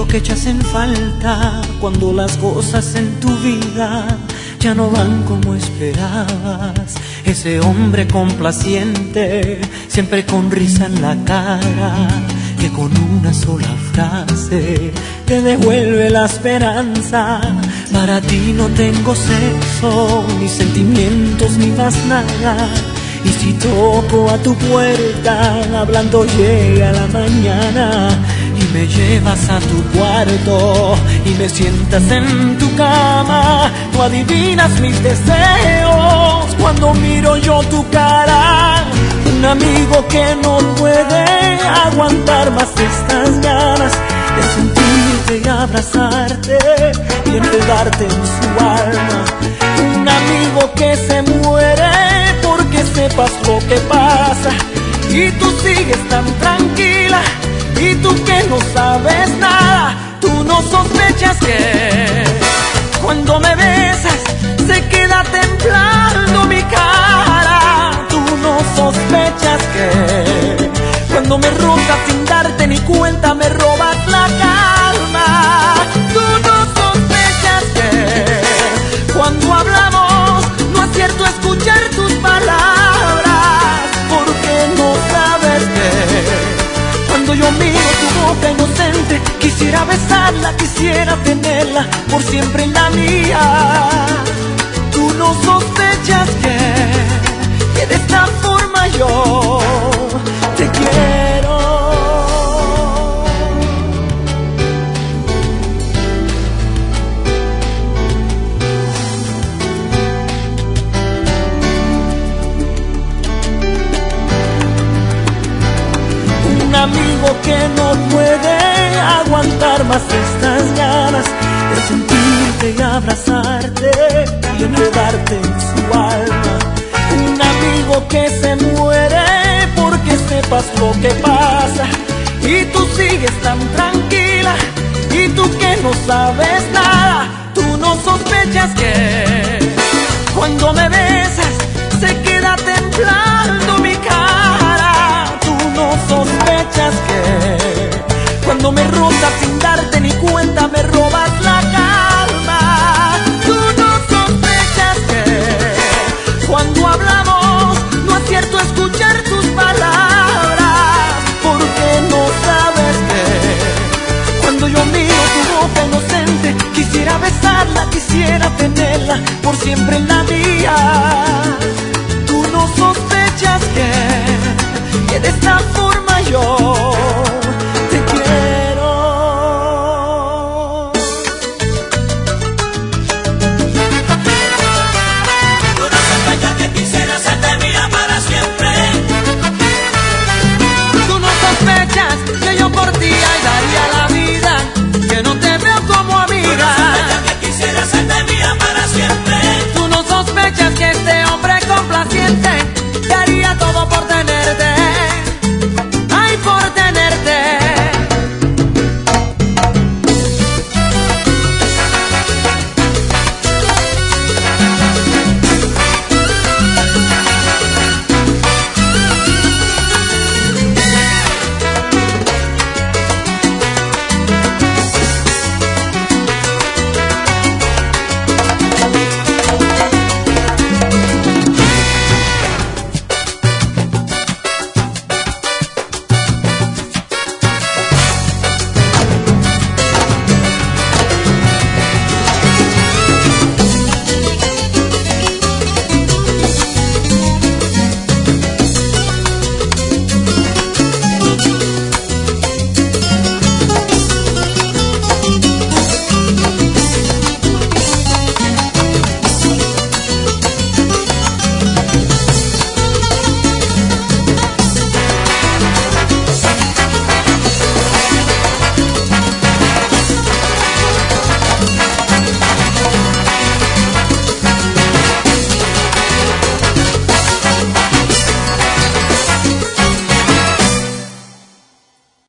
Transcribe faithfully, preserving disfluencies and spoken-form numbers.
que echas en falta cuando las cosas en tu vida ya no van como esperabas. Ese hombre complaciente, siempre con risa en la cara, que con una sola frase te devuelve la esperanza. Para ti no tengo sexo, ni sentimientos, ni más nada. Y si toco a tu puerta, hablando llega la mañana. Y me llevas a tu cuarto y me sientas en tu cama. Tú adivinas mis deseos cuando miro yo tu cara. Un amigo que no puede aguantar más estas ganas de sentirte y abrazarte y enredarte en su alma. Un amigo que se muere porque sepas lo que pasa y tú sigues tan tranquila. Y tú que no sabes nada, tú no sospechas que cuando me besas se queda temblando mi cara. Tú no sospechas que cuando me rozas sin darte ni cuenta me robas la calma. Tú no sospechas que cuando hablamos no acierto a escuchar tus palabras, porque no sabes que cuando yo miro tu boca inocente, quisiera besarla, quisiera tenerla por siempre en la mía. Tú no sospechas que, que de esta forma yo te quiero. Un amigo que no puede aguantar más estas ganas de sentirte y abrazarte y enredarte en su alma. Un amigo que se muere porque sepas lo que pasa y tú sigues tan tranquila. Y tú que no sabes nada, tú no sospechas que cuando me besas se queda temblando mi cara. Tú no sospechas que cuando me rozas sin darte ni cuenta me robas la calma. Tú no sospechas que cuando hablamos no acierto a escuchar tus palabras, porque no sabes que cuando yo miro tu boca inocente quisiera besarla, quisiera tenerla por siempre en la mía. Tú no sospechas que, que de esta forma yo